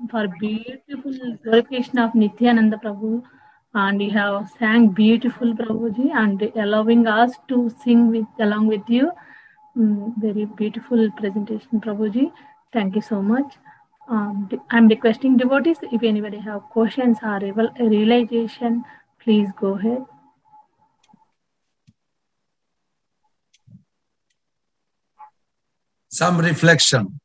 for beautiful glorification of Nityananda Prabhu. And you have sang beautiful, Prabhuji, and allowing us to sing along with you. Very beautiful presentation, Prabhuji. Thank you so much. I'm requesting devotees, if anybody have questions or realization, please go ahead. Some reflection.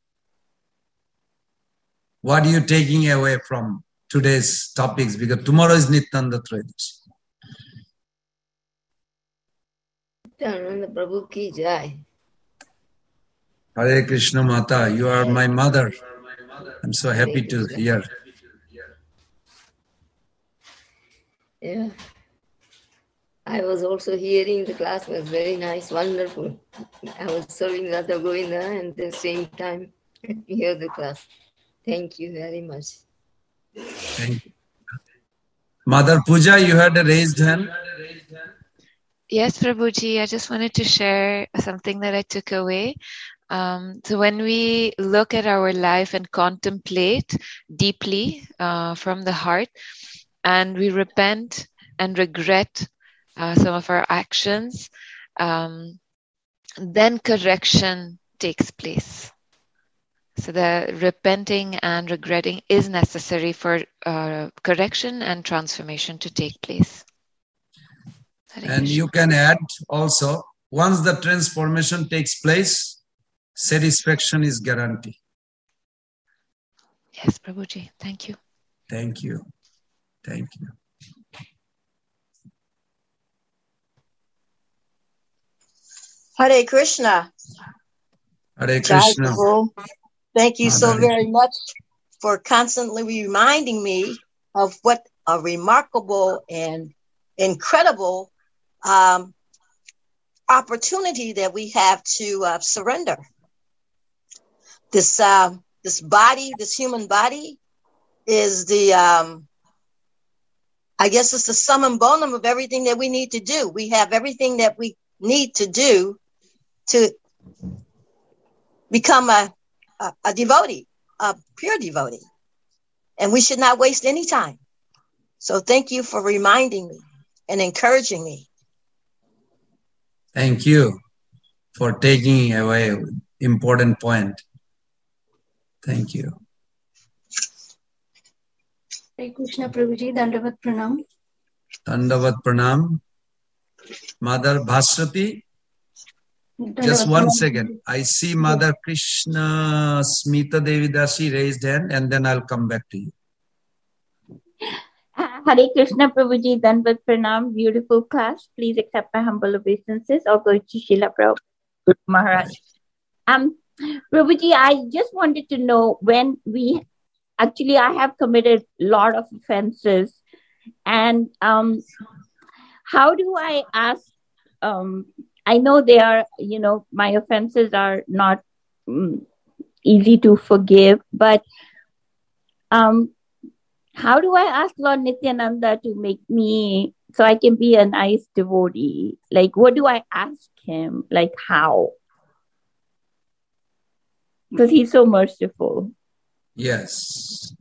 What are you taking away from today's topics? Because tomorrow is Nityananda Trayodasi. Nityananda Prabhu ki jai. Hare Krishna Mata, you are my mother. I'm so happy to hear. Yeah. I was also hearing the class was very nice, wonderful. I was serving Radha Govinda and at the same time hear the class. Thank you very much. Thank you. Mother Puja, you had a raised hand. Yes, Prabhuji, I just wanted to share something that I took away. So when we look at our life and contemplate deeply from the heart, and we repent and regret some of our actions, then correction takes place. So the repenting and regretting is necessary for correction and transformation to take place. And you can add also, once the transformation takes place, satisfaction is guaranteed. Yes, Prabhuji. Thank you. Thank you. Thank you. Hare Krishna. Hare Krishna. Thank you so very much for constantly reminding me of what a remarkable and incredible opportunity that we have to surrender. This body, this human body, is the I guess it's the sum and bonum of everything that we need to do. We have everything that we need to do to become a devotee, a pure devotee. And we should not waste any time. So thank you for reminding me and encouraging me. Thank you for taking away an important point. Thank you. Hare Krishna Prabhuji, Dandavat Pranam. Dandavat Pranam. Mother Bhaswati. Just 1 second. I see Mother Krishna Smita Devidasi raised hand, and then I'll come back to you. Hare Krishna Prabhuji, Dandavat Pranam. Beautiful class. Please accept my humble obeisances. I'll go to Srila Prabhupada Maharaj. Prabhuji, I just wanted to know when I have committed a lot of offenses, and how do I ask? I know they are, my offenses are not easy to forgive, but how do I ask Lord Nityananda to make me so I can be a nice devotee? Like, what do I ask him? Like, how? Because he's so merciful. Yes.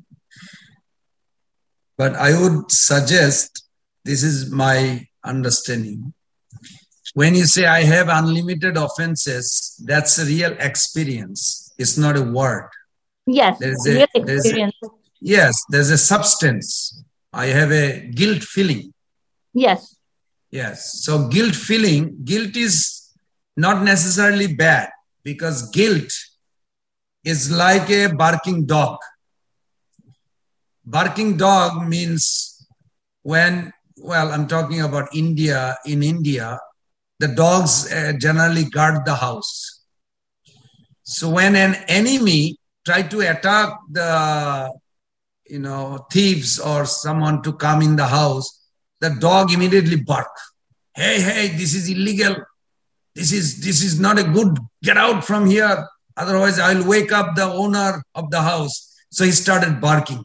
But I would suggest, this is my understanding, when you say I have unlimited offenses, that's a real experience. It's not a word. Yes, real experience. There's a substance. I have a guilt feeling. Yes. Yes. So guilt is not necessarily bad, because guilt is like a barking dog. Barking dog means I'm talking about India. In India, the dogs generally guard the house. So when an enemy try to attack the thieves or someone to come in the house, the dog immediately bark. Hey, this is illegal. This is not a good. Get out from here. Otherwise, I'll wake up the owner of the house. So he started barking.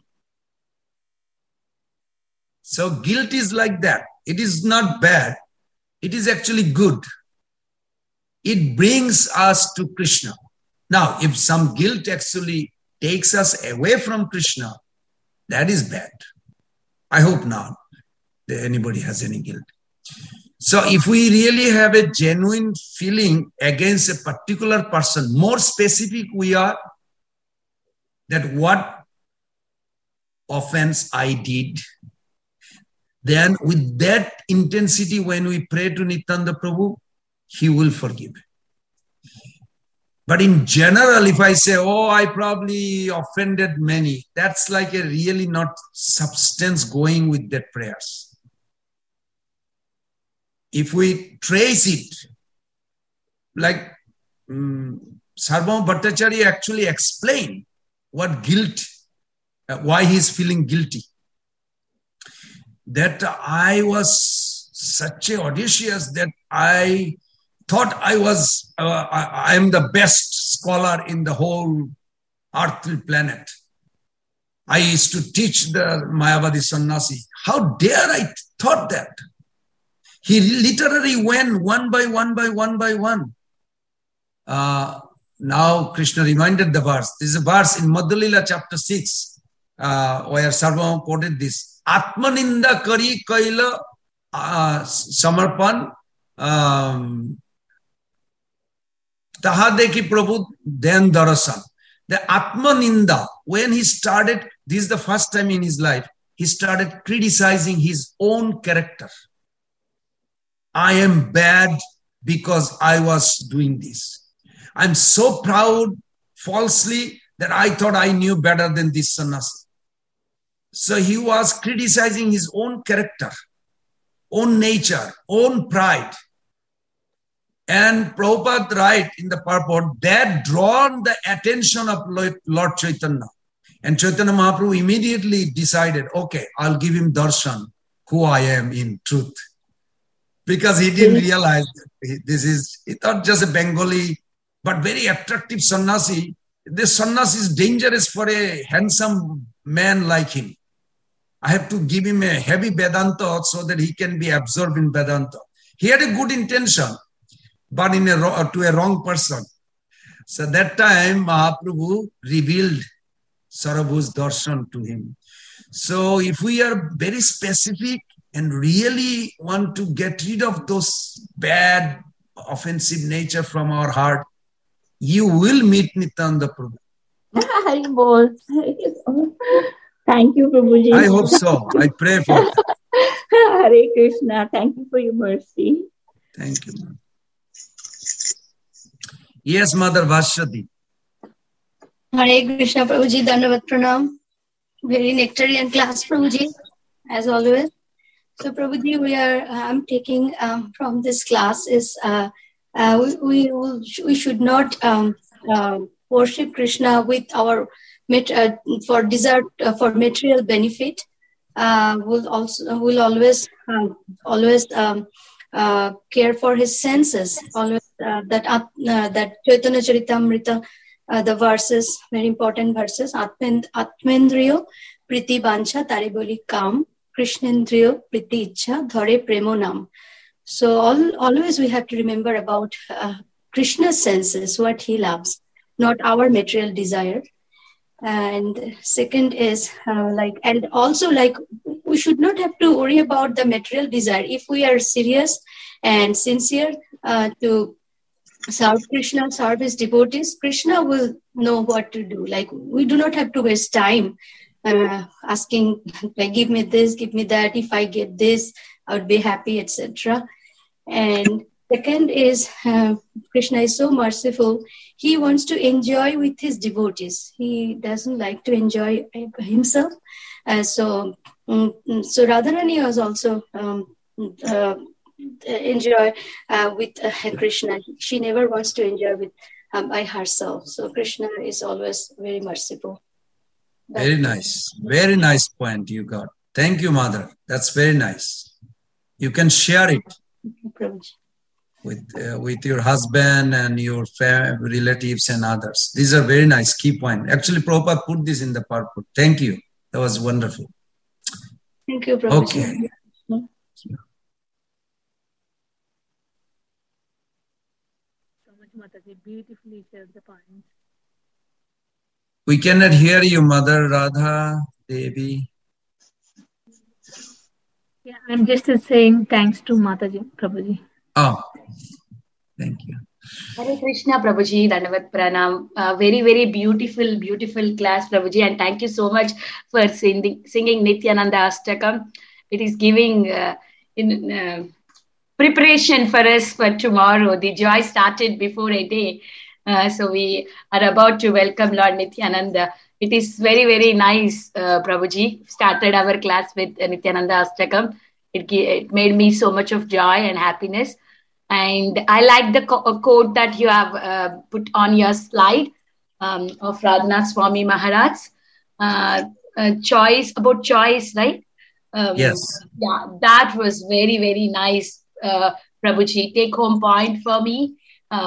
So guilt is like that. It is not bad. It is actually good. It brings us to Krishna. Now, if some guilt actually takes us away from Krishna, That is bad. I hope not that anybody has any guilt. So if we really have a genuine feeling against a particular person, more specific we are that what offense I did, then with that intensity, when we pray to Nityananda Prabhu, he will forgive. But in general, if I say, oh, I probably offended many, that's like a really not substance going with that prayers. If we trace it, like Sarvabhauma Bhattacharya actually explained what guilt, why he's feeling guilty. That I was such a audacious that I thought I am the best scholar in the whole earthly planet. I used to teach the Mayavadi Sannyasi. How dare I thought that? He literally went one by one. Now Krishna reminded the verse. This is a verse in Madhulila chapter 6, where Sarvabhauma quoted this. Atmaninda kari kaila samarpan tahadeki prabhu then darasan. The Atmaninda, when he started, this is the first time in his life, he started criticizing his own character. I am bad because I was doing this. I'm so proud falsely that I thought I knew better than this sannyasi. So he was criticizing his own character, own nature, own pride. And Prabhupada writes in the purport, that drawn the attention of Lord Chaitanya. And Chaitanya Mahaprabhu immediately decided, okay, I'll give him darshan, who I am in truth. Because he didn't realize that he thought just a Bengali, but very attractive sannyasi. This sannyasi is dangerous for a handsome man like him. I have to give him a heavy Vedanta so that he can be absorbed in Vedanta. He had a good intention, but to a wrong person. So that time Mahaprabhu revealed Sarabhu's darshan to him. So if we are very specific and really want to get rid of those bad, offensive nature from our heart, you will meet Nityananda Prabhu. Haribol. Thank you, Prabhuji. I hope so. I pray for that. Hare Krishna. Thank you for your mercy. Thank you. Yes, Mother Vashadi. Hare Krishna, Prabhuji. Dandavat Pranam. Very nectarian class, Prabhuji, as always. So, Prabhuji, I'm taking from this class is we should not worship Krishna with our for desire for material benefit. Will always care for his senses. Always that Chaitanya Charitamrita, the verses, very important verses. Atmendriyo priti bancha tari boli kam, Krishnendriyo priti ichha dhare premo nam. So always we have to remember about Krishna's senses, what he loves, not our material desire. And second is and also we should not have to worry about the material desire. If we are serious and sincere to serve Krishna, serve his devotees, Krishna will know what to do. Like, we do not have to waste time asking, give me this, give me that. If I get this, I would be happy, etc. And second is Krishna is so merciful. He wants to enjoy with his devotees. He doesn't like to enjoy himself. So Radharani was also enjoy with Krishna. She never wants to enjoy with by herself. So Krishna is always very merciful. Very nice. Very nice point you got. Thank you, Mother. That's very nice. You can share it with your husband and your relatives and others. These are very nice key points. Actually, Prabhupada put this in the purport. Thank you. That was wonderful. Thank you, Prabhupada. Okay. So much, Mataji. Beautifully shared the points. We cannot hear you, Mother Radha. baby. Yeah, I'm just saying thanks to Mataji, Prabhuji. Oh, thank you. Hare Krishna, Prabhuji, Dandavat Pranam. Very, very beautiful, beautiful class, Prabhuji. And thank you so much for singing Nityananda Ashtakam. It is giving preparation for us for tomorrow. The joy started before a day. So we are about to welcome Lord Nityananda. It is very, very nice, Prabhuji. Started our class with Nityananda Ashtakam. It made me so much of joy and happiness. And I like the quote that you have put on your slide of Radhanath Swami Maharaj. Choice, about choice, right? Yes. Yeah, that was very, very nice, Prabhuji. Take home point for me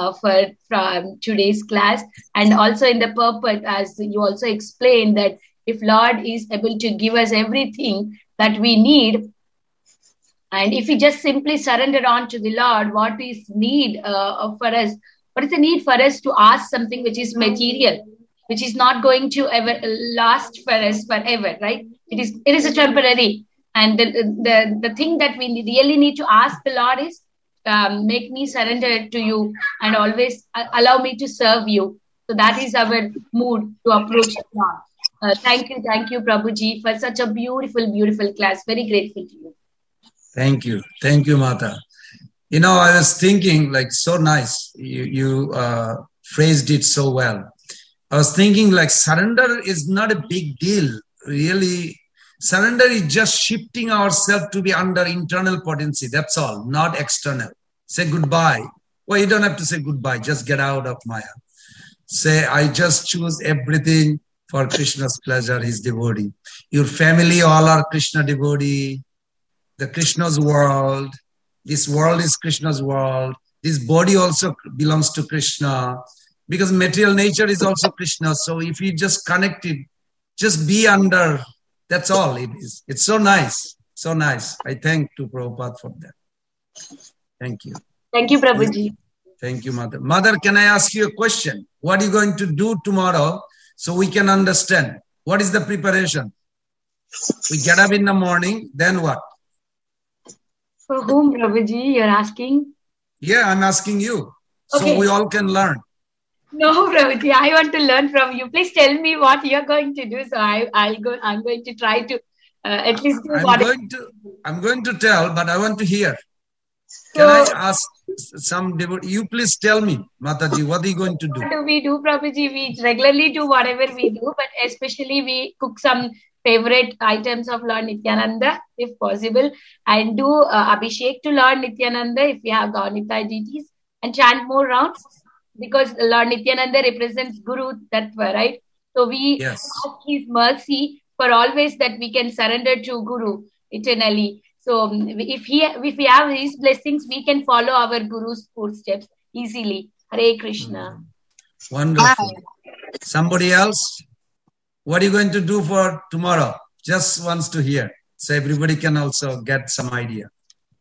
from today's class. And also in the purpose, as you also explained, that if Lord is able to give us everything that we need, and if we just simply surrender on to the Lord, what is need for us? What is the need for us to ask something which is material, which is not going to ever last for us forever, right? It is a temporary. And the thing that we really need to ask the Lord is, make me surrender to you and always allow me to serve you. So that is our mood to approach God. Thank you, Prabhuji, for such a beautiful, beautiful class. Very grateful to you. Thank you, Mata. You know, I was thinking, like, so nice. You phrased it so well. I was thinking, like, surrender is not a big deal. Really, surrender is just shifting ourselves to be under internal potency. That's all, not external. Say goodbye. Well, you don't have to say goodbye. Just get out of Maya. Say, I just choose everything for Krishna's pleasure, his devotee. Your family all are Krishna devotee. The Krishna's world. This world is Krishna's world. This body also belongs to Krishna. Because material nature is also Krishna. So if you just connect it, just be under, that's all it is. It's so nice. So nice. I thank to Prabhupada for that. Thank you. Thank you, Prabhuji. Thank you, Mother. Mother, can I ask you a question? What are you going to do tomorrow so we can understand? What is the preparation? We get up in the morning, then what? For whom, Prabhuji, you're asking? Yeah, I'm asking you. Okay. So we all can learn. No, Prabhuji, I want to learn from you. Please tell me what you're going to do. So I'm going to try to at least do I'm going to tell, but I want to hear. Can I ask some devotee? You please tell me, Mataji, what are you going to do? What do we do, Prabhuji? We regularly do whatever we do, but especially we cook some favorite items of Lord Nityananda, if possible, and do Abhishek to Lord Nityananda if we have Gaunita deities, and chant more rounds, because Lord Nityananda represents Guru Tattva, right? So we ask his mercy for always that we can surrender to Guru eternally. So if we have his blessings, we can follow our Guru's footsteps easily. Hare Krishna. Wonderful. Somebody else? What are you going to do for tomorrow? Just wants to hear. So everybody can also get some idea.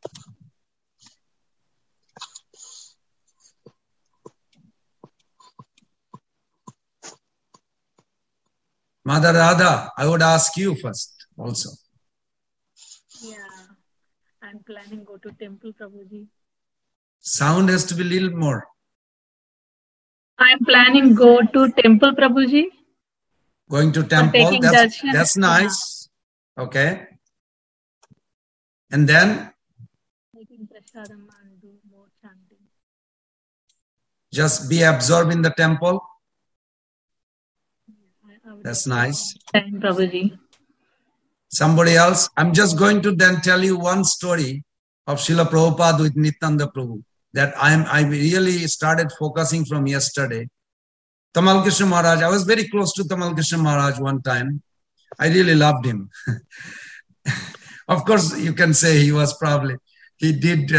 Mother Radha, I would ask you first also. Yeah, I'm planning go to temple, Prabhuji. Sound has to be a little more. I'm planning go to temple, Prabhuji. Going to temple, that's nice. Okay. And then? Taking prasadam and do more chanting. Just be absorbed in the temple. That's nice. Thank you, Prabhuji. Somebody else? I'm just going to then tell you one story of Srila Prabhupada with Nityananda Prabhu that I really started focusing from yesterday. Tamal Krishna Maharaj, I was very close to Tamal Krishna Maharaj one time. I really loved him. Of course, you can say he did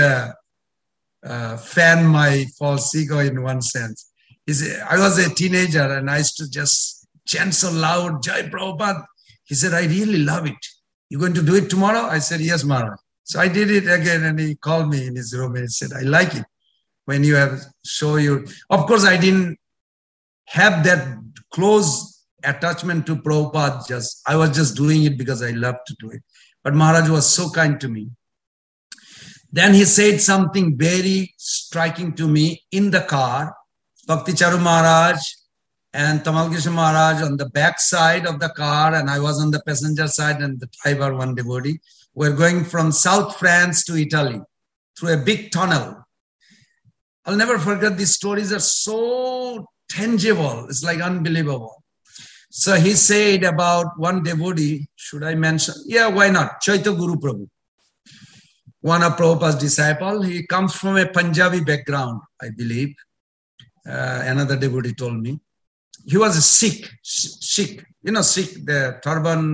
fan my false ego in one sense. I was a teenager and I used to just chant so loud, Jai Prabhupada. He said, I really love it. You going to do it tomorrow? I said, yes, Maharaj. So I did it again and he called me in his room and he said, I like it. When you have show you, of course, I didn't have that close attachment to Prabhupada. I was just doing it because I love to do it. But Maharaj was so kind to me. Then he said something very striking to me in the car. Bhakti Charu Maharaj and Tamal Krishna Maharaj on the back side of the car, and I was on the passenger side, and the driver, one devotee. We're going from South France to Italy through a big tunnel. I'll never forget, these stories are so tangible. It's like unbelievable. So he said about one devotee, should I mention? Yeah, why not? Chaitya Guru Prabhu, one of Prabhupada's disciple. He comes from a Punjabi background, I believe. Another devotee told me. He was a Sikh, Sikh, the turban,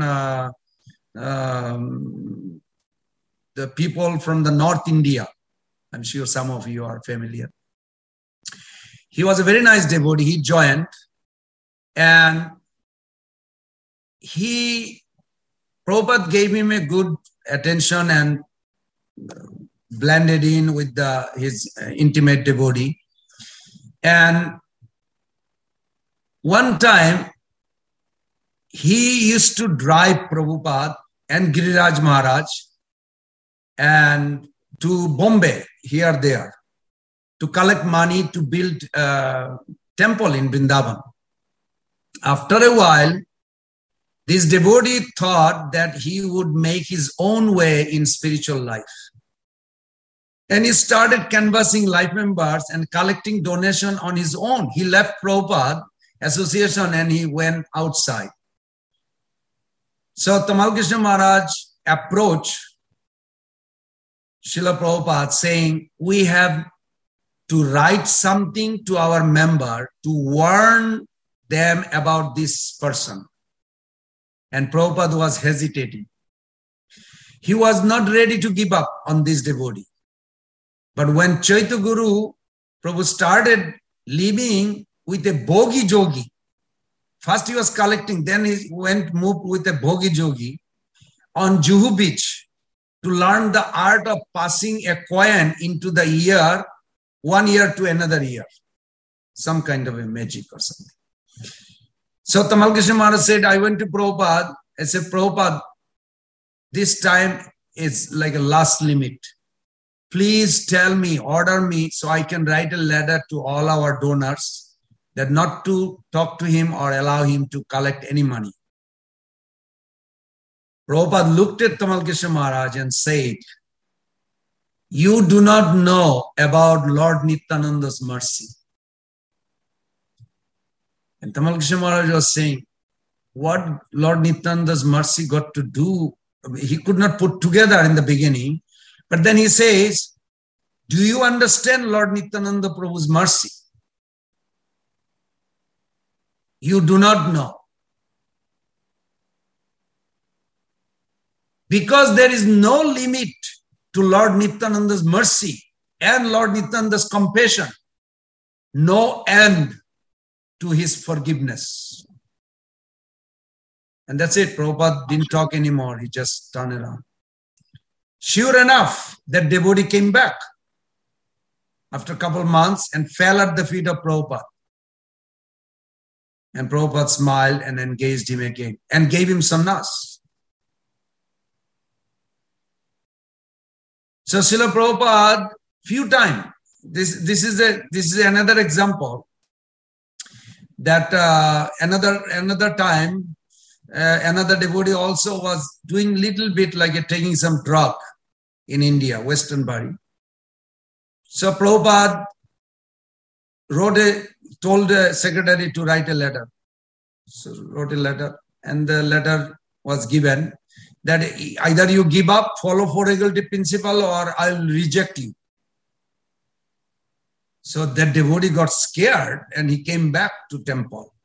the people from the North India. I'm sure some of you are familiar. He was a very nice devotee. He joined, and Prabhupada gave him a good attention and blended in with his intimate devotee. And one time, he used to drive Prabhupada and Giriraj Maharaj and to Bombay, here, there, to collect money to build a temple in Vrindavan. After a while, this devotee thought that he would make his own way in spiritual life. And he started canvassing life members and collecting donation on his own. He left Prabhupada association and he went outside. So Tamal Krishna Maharaj approached Srila Prabhupada saying, we have to write something to our member to warn them about this person. And Prabhupada was hesitating. He was not ready to give up on this devotee. But when Chaitya Guru Prabhu started living with a Bhogi Jogi, first he was collecting, then he moved with a Bhogi Jogi on Juhu beach to learn the art of passing a coin into the ear, one ear to another ear. Some kind of a magic or something. So Tamal Krishna Maharaj said, I went to Prabhupada. I said, Prabhupada, this time is like a last limit. Please tell me, order me, so I can write a letter to all our donors that not to talk to him or allow him to collect any money. Prabhupada looked at Tamal Krishna Maharaj and said, you do not know about Lord Nityananda's mercy. And Tamal Krishna Maharaj was saying, what Lord Nityananda's mercy got to do? He could not put together in the beginning. But then he says, do you understand Lord Nityananda Prabhu's mercy? You do not know. Because there is no limit to Lord Nityananda's mercy and Lord Nityananda's compassion. No end to his forgiveness. And that's it. Prabhupada didn't talk anymore. He just turned around. Sure enough, that devotee came back after a couple of months and fell at the feet of Prabhupada. And Prabhupada smiled and engaged him again and gave him sannyas. So Srila Prabhupada, few times, this is another example that another time, another devotee also was doing little bit like taking some drug in India, Western Bari. So Prabhupada told the secretary to write a letter. So wrote a letter, and the letter was given that either you give up, follow Four Equality Principle, or I'll reject you. So that devotee got scared and he came back to temple.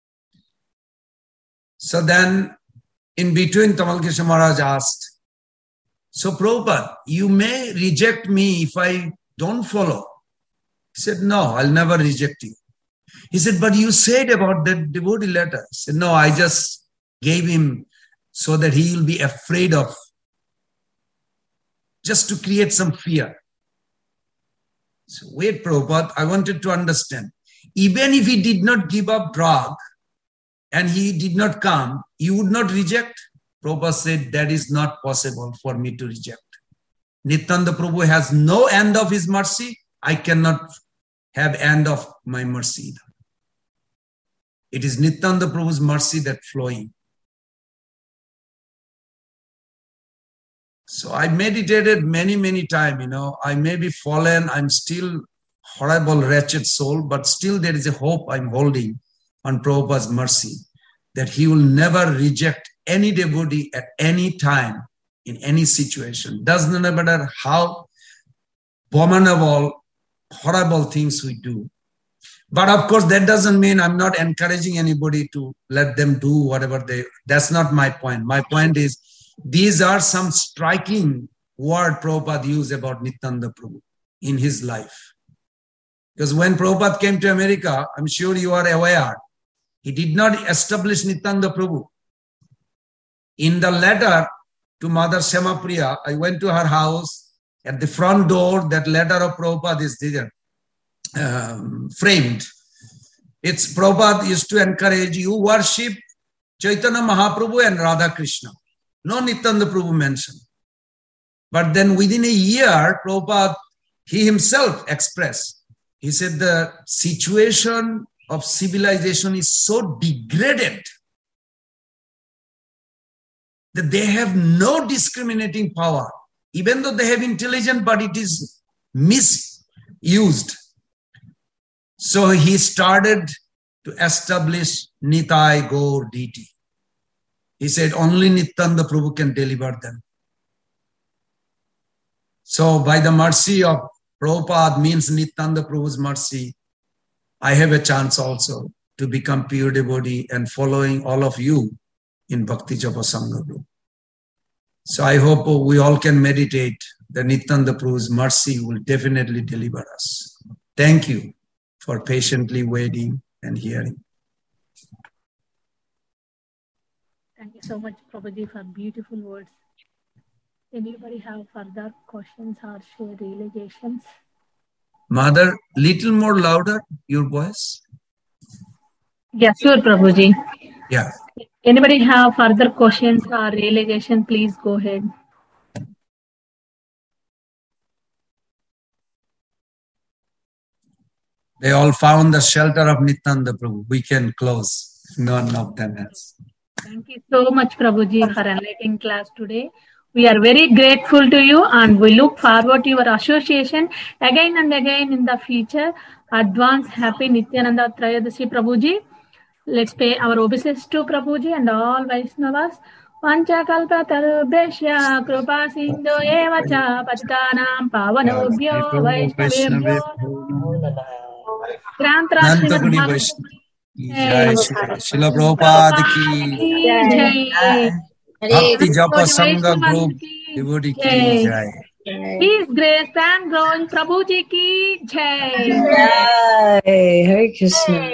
So then in between, Tamal Krishna Maharaj asked, so Prabhupada, you may reject me if I don't follow. He said, no, I'll never reject you. He said, but you said about that devotee letter. He said, no, I just gave him so that he will be afraid of, just to create some fear. So wait, Prabhupada, I wanted to understand. Even if he did not give up drug, and he did not come, you would not reject? Prabhupada said, that is not possible for me to reject. Nityananda Prabhu has no end of his mercy. I cannot have end of my mercy either. It is Nityananda Prabhu's mercy that flowing. So I meditated many times, I may be fallen, I'm still horrible, wretched soul, but still there is a hope I'm holding on Prabhupada's mercy, that he will never reject any devotee at any time, in any situation. Doesn't matter how abominable, horrible things we do. But of course, that doesn't mean I'm not encouraging anybody to let them do whatever that's not my point. My point is, these are some striking words Prabhupada used about Nityananda Prabhu in his life. Because when Prabhupada came to America, I'm sure you are aware, he did not establish Nityananda Prabhu. In the letter to Mother Shamapriya, I went to her house. At the front door, that letter of Prabhupada is there, framed. It's Prabhupada used to encourage you worship Chaitanya Mahaprabhu and Radha Krishna. No Nityananda Prabhu mentioned. But then within a year, Prabhupada, he himself expressed, he said the situation of civilization is so degraded that they have no discriminating power. Even though they have intelligence, but it is misused. So he started to establish Nitai Gaur deity. He said only Nityananda Prabhu can deliver them. So by the mercy of Prabhupada means Nityananda Prabhu's mercy, I have a chance also to become pure devotee and following all of you in Bhakti Japa Sangha group. So I hope we all can meditate that Nityananda Prabhu's mercy will definitely deliver us. Thank you for patiently waiting and hearing. Thank you so much, Prabhuji, for beautiful words. Anybody have further questions or share realizations? Mother, little more louder, your voice. Yeah, sure, Prabhuji. Yeah. Anybody have further questions or realization, please go ahead. They all found the shelter of Nityananda Prabhu. We can close. None of them has. Thank you so much, Prabhuji, for enlightening class today. We are very grateful to you and we look forward to your association again and again in the future. Advance Happy Nityananda Trayodasi, Prabhuji. Let's pay our obeisances to Prabhuji and all Vaishnavas. Panchakalpa tarubheshya krupa sindhu eva cha patitanam pavanobhyo vaishnavebhyo Nantaguni Vaishnava Jai Srila Prabhupada ki Jai. Bhakti Japa Sangha Group devotee ki Jai. Peace, grace and growing Prabhuji ki Jai. Jai. Hare Krishna.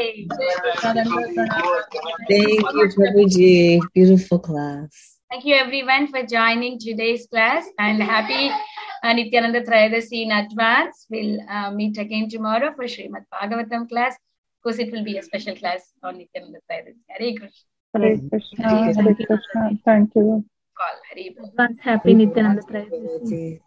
Thank you, Prabhuji. Beautiful class. Thank you everyone for joining today's class and happy Nityananda Trayodasi in advance. We'll meet again tomorrow for Srimad Bhagavatam class. Of course, it will be a special class on Nityananda Trayodasi. Hare Krishna. Hare Krishna. Hare Krishna. Thank you. Call Hare. Advance Happy Nityananda Trayodasi.